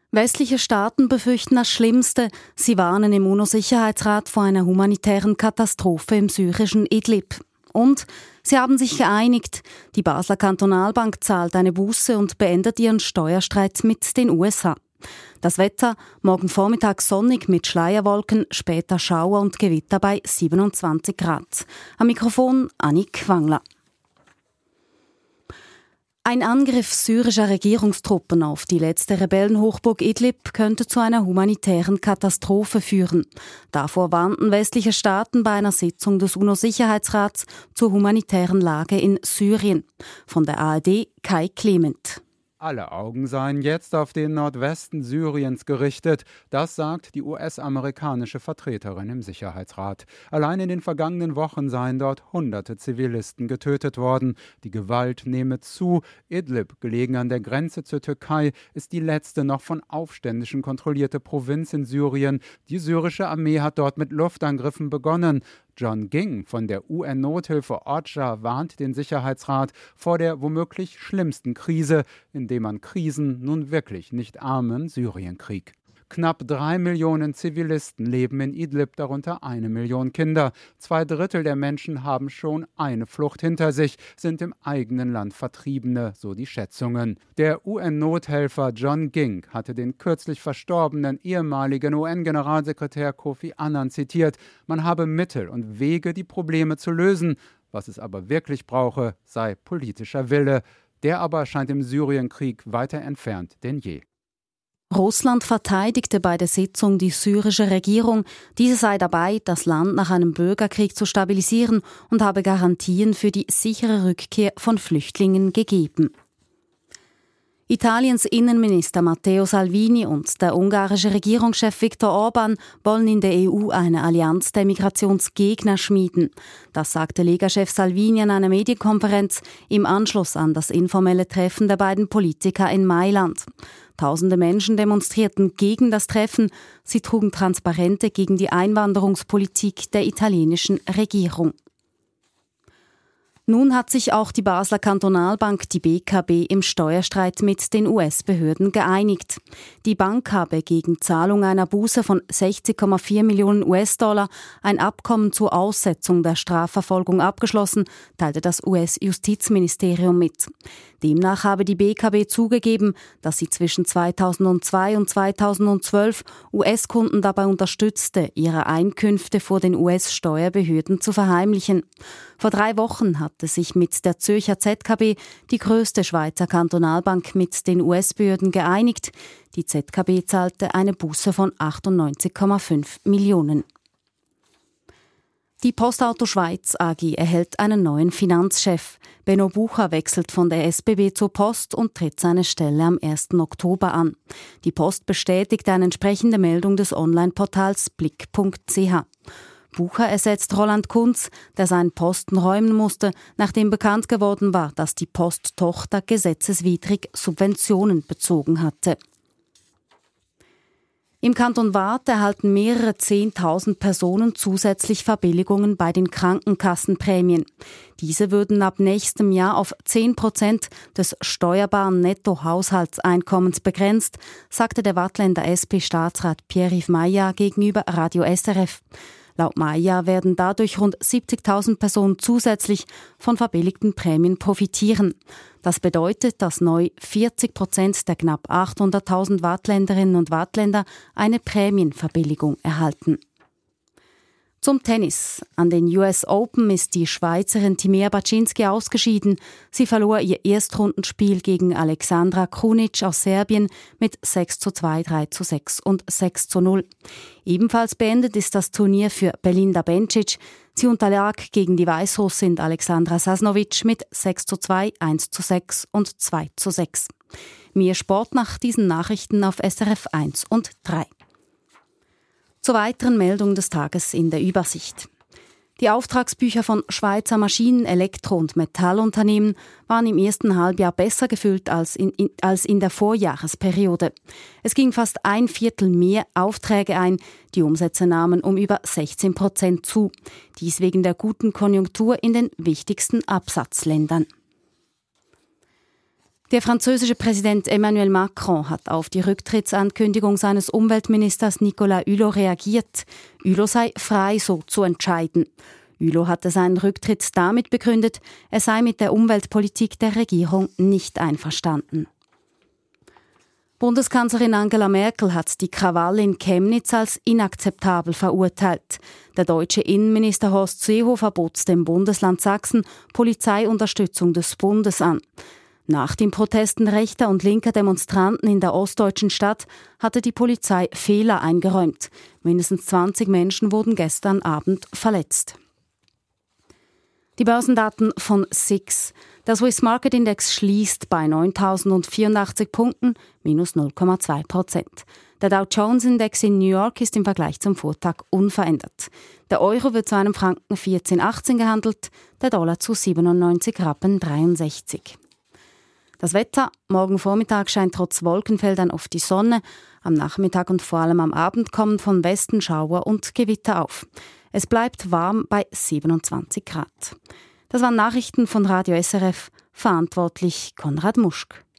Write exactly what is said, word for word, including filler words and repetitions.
Westliche Staaten befürchten das Schlimmste. Sie warnen im UNO-Sicherheitsrat vor einer humanitären Katastrophe im syrischen Idlib. Und sie haben sich geeinigt. Die Basler Kantonalbank zahlt eine Buße und beendet ihren Steuerstreit mit den U S A. Das Wetter, morgen Vormittag sonnig mit Schleierwolken, später Schauer und Gewitter bei siebenundzwanzig Grad. Am Mikrofon Annik Wangler. Ein Angriff syrischer Regierungstruppen auf die letzte Rebellenhochburg Idlib könnte zu einer humanitären Katastrophe führen. Davor warnten westliche Staaten bei einer Sitzung des UNO-Sicherheitsrats zur humanitären Lage in Syrien. Von der A R D Kai Clement. Alle Augen seien jetzt auf den Nordwesten Syriens gerichtet. Das sagt die U S-amerikanische Vertreterin im Sicherheitsrat. Allein in den vergangenen Wochen seien dort hunderte Zivilisten getötet worden. Die Gewalt nehme zu. Idlib, gelegen an der Grenze zur Türkei, ist die letzte noch von Aufständischen kontrollierte Provinz in Syrien. Die syrische Armee hat dort mit Luftangriffen begonnen. John Ging von der U N-Nothilfe OCHA warnt den Sicherheitsrat vor der womöglich schlimmsten Krise, indem man Krisen nun wirklich nicht ahmen, Syrienkrieg. Knapp drei Millionen Zivilisten leben in Idlib, darunter eine Million Kinder. Zwei Drittel der Menschen haben schon eine Flucht hinter sich, sind im eigenen Land Vertriebene, so die Schätzungen. Der U N-Nothelfer John Ging hatte den kürzlich verstorbenen ehemaligen U N-Generalsekretär Kofi Annan zitiert. Man habe Mittel und Wege, die Probleme zu lösen. Was es aber wirklich brauche, sei politischer Wille. Der aber scheint im Syrienkrieg weiter entfernt denn je. Russland verteidigte bei der Sitzung die syrische Regierung. Diese sei dabei, das Land nach einem Bürgerkrieg zu stabilisieren und habe Garantien für die sichere Rückkehr von Flüchtlingen gegeben. Italiens Innenminister Matteo Salvini und der ungarische Regierungschef Viktor Orban wollen in der E U eine Allianz der Migrationsgegner schmieden. Das sagte Lega-Chef Salvini an einer Medienkonferenz im Anschluss an das informelle Treffen der beiden Politiker in Mailand. Tausende Menschen demonstrierten gegen das Treffen. Sie trugen Transparente gegen die Einwanderungspolitik der italienischen Regierung. Nun hat sich auch die Basler Kantonalbank, die B K B, im Steuerstreit mit den U S-Behörden geeinigt. Die Bank habe gegen Zahlung einer Buße von sechzig Komma vier Millionen U S-Dollar ein Abkommen zur Aussetzung der Strafverfolgung abgeschlossen, teilte das U S-Justizministerium mit. Demnach habe die B K B zugegeben, dass sie zwischen zweitausendzwei und zweitausendzwölf U S-Kunden dabei unterstützte, ihre Einkünfte vor den U S-Steuerbehörden zu verheimlichen. Vor drei Wochen hatte sich mit der Zürcher Z K B die größte Schweizer Kantonalbank mit den U S-Behörden geeinigt. Die Z K B zahlte eine Buße von achtundneunzig Komma fünf Millionen. Die Postauto Schweiz A G erhält einen neuen Finanzchef. Benno Bucher wechselt von der S B B zur Post und tritt seine Stelle am ersten Oktober an. Die Post bestätigt eine entsprechende Meldung des Online-Portals blick punkt c h. Bucher ersetzt Roland Kunz, der seinen Posten räumen musste, nachdem bekannt geworden war, dass die Posttochter gesetzeswidrig Subventionen bezogen hatte. Im Kanton Waadt erhalten mehrere Zehntausend Personen zusätzlich Verbilligungen bei den Krankenkassenprämien. Diese würden ab nächstem Jahr auf zehn Prozent des steuerbaren Nettohaushaltseinkommens begrenzt, sagte der Waadtländer S P-Staatsrat Pierre-Yves Maillard gegenüber Radio S R F. Laut Maillard werden dadurch rund siebzigtausend Personen zusätzlich von verbilligten Prämien profitieren. Das bedeutet, dass neu vierzig Prozent der knapp achthunderttausend Waadtländerinnen und Waadtländer eine Prämienverbilligung erhalten. Zum Tennis. An den U S Open ist die Schweizerin Timea Bacsinszky ausgeschieden. Sie verlor ihr Erstrundenspiel gegen Alexandra Krunic aus Serbien mit sechs zu zwei, drei zu sechs und sechs zu null. Ebenfalls beendet ist das Turnier für Belinda Bencic. Sie unterlag gegen die Weißrussin Alexandra Sasnovic mit sechs zu zwei, eins zu sechs und zwei zu sechs. Mehr Sport nach diesen Nachrichten auf S R F eins und drei. Zur weiteren Meldung des Tages in der Übersicht. Die Auftragsbücher von Schweizer Maschinen-, Elektro- und Metallunternehmen waren im ersten Halbjahr besser gefüllt als in, in, als in der Vorjahresperiode. Es ging fast ein Viertel mehr Aufträge ein, die Umsätze nahmen um über sechzehn Prozent zu. Dies wegen der guten Konjunktur in den wichtigsten Absatzländern. Der französische Präsident Emmanuel Macron hat auf die Rücktrittsankündigung seines Umweltministers Nicolas Hulot reagiert. Hulot sei frei, so zu entscheiden. Hulot hatte seinen Rücktritt damit begründet, er sei mit der Umweltpolitik der Regierung nicht einverstanden. Bundeskanzlerin Angela Merkel hat die Krawalle in Chemnitz als inakzeptabel verurteilt. Der deutsche Innenminister Horst Seehofer bot dem Bundesland Sachsen Polizeiunterstützung des Bundes an. Nach den Protesten rechter und linker Demonstranten in der ostdeutschen Stadt hatte die Polizei Fehler eingeräumt. Mindestens zwanzig Menschen wurden gestern Abend verletzt. Die Börsendaten von S I X. Der Swiss Market Index schließt bei neuntausendvierundachtzig Punkten, minus null Komma zwei Prozent. Der Dow Jones Index in New York ist im Vergleich zum Vortag unverändert. Der Euro wird zu einem Franken vierzehn Komma achtzehn gehandelt, der Dollar zu siebenundneunzig Rappen dreiundsechzig. Das Wetter: Morgen Vormittag scheint trotz Wolkenfeldern oft die Sonne. Am Nachmittag und vor allem am Abend kommen von Westen Schauer und Gewitter auf. Es bleibt warm bei siebenundzwanzig Grad. Das waren Nachrichten von Radio S R F, verantwortlich Konrad Muschk.